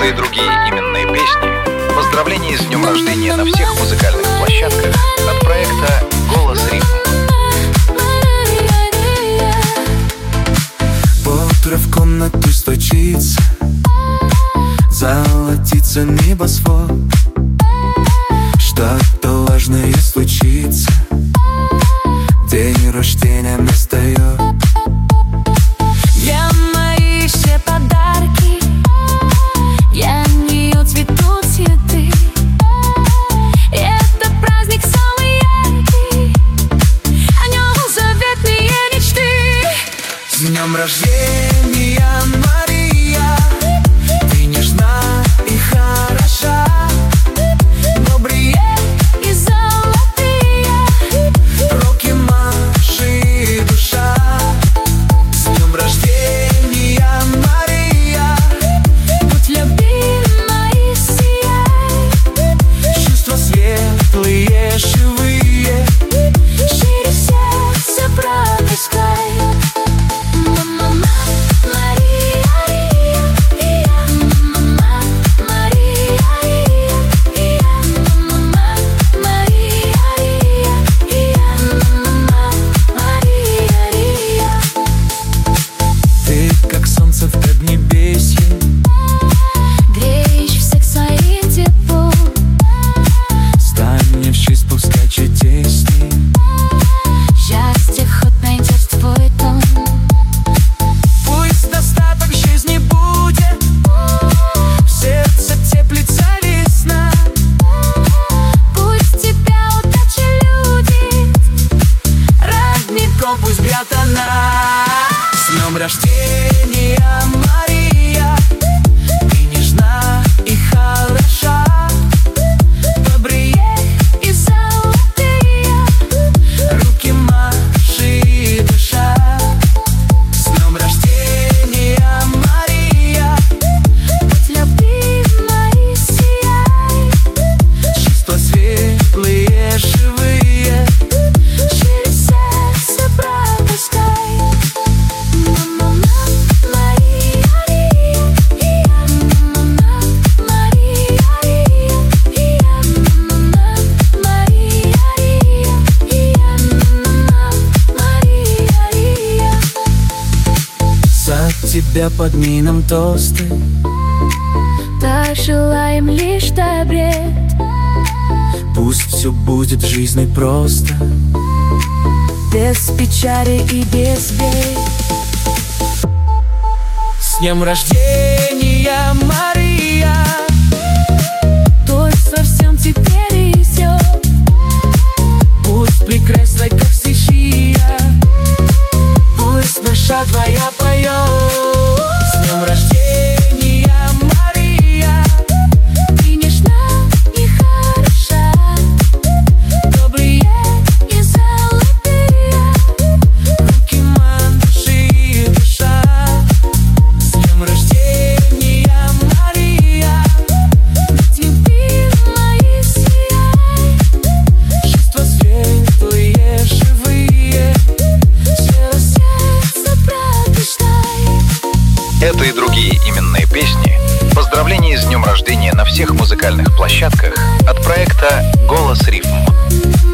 Это и другие именные песни. Поздравления с днем рождения на всех музыкальных площадках от проекта «Голос Рифм». Утро в комнату стучится, золотится небосвод. Что-то важное случится, день рождения настает. Я мои все подарки, я нее цветут цветы. Это праздник самый яркий, о нем заветные мечты. С днем рождения, Мария, ты нежна и хороша, Добрые и золотые, руки маши, душа. С днем рождения, Мария, будь любимой, сияй. чувства светлые, живые, Шире сердце пропускай. ты как солнце в поднебесье, Греешь всех своим теплом, стань мне в честь, пускай чудесней. счастье хоть найдет твой дом. Пусть достаток жизни будет, в сердце теплится весна. Пусть тебя удача людит, Родником пусть бьет она. С днем рождения, Мария, ты нежна и хороша, добрые и золотые, руки маши, душа. С днем рождения, Мария, будь любимой, сияй. чувства светлые, живые, Через сердце пропускай. за тебя поднимем тосты. Так желаем лишь добрет, Пусть все будет в жизни просто, без печали и без бед. с днем рождения, Мария, Пусть совсем теперь везет, пусть прекрасна, как стихия, пусть душа твоя поет. С днем рождения, Мария, ты нежна и хороша, добрые и золотые, руки манши, душа. С днем рождения, Мария, будь любимой, сияй. чувства светлые, живые, Через сердце пропускай. Это и другие именные песни. Поздравления с днем рождения на всех музыкальных площадках от проекта «Голос Рифм».